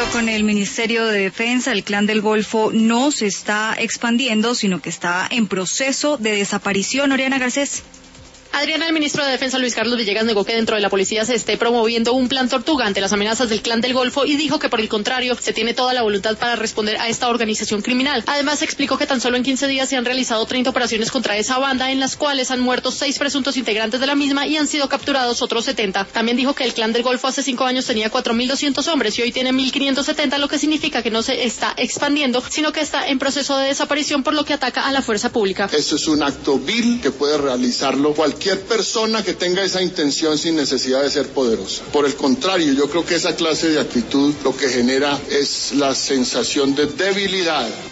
acuerdo con el Ministerio de Defensa, el Clan del Golfo no se está expandiendo, sino que está en proceso de desaparición. Oriana Garcés. Adriana, el ministro de Defensa Luis Carlos Villegas negó que dentro de la policía se esté promoviendo un plan tortuga ante las amenazas del Clan del Golfo y dijo que por el contrario se tiene toda la voluntad para responder a esta organización criminal. Además explicó que tan solo en 15 días se han realizado 30 operaciones contra esa banda en las cuales han muerto 6 presuntos integrantes de la misma y han sido capturados otros 70. También dijo que el Clan del Golfo hace 5 años tenía 4.200 hombres y hoy tiene 1.570, lo que significa que no se está expandiendo, sino que está en proceso de desaparición, por lo que ataca a la fuerza pública. Esto es un acto vil que puede realizarlo cualquier persona que tenga esa intención sin necesidad de ser poderosa. Por el contrario, yo creo que esa clase de actitud lo que genera es la sensación de debilidad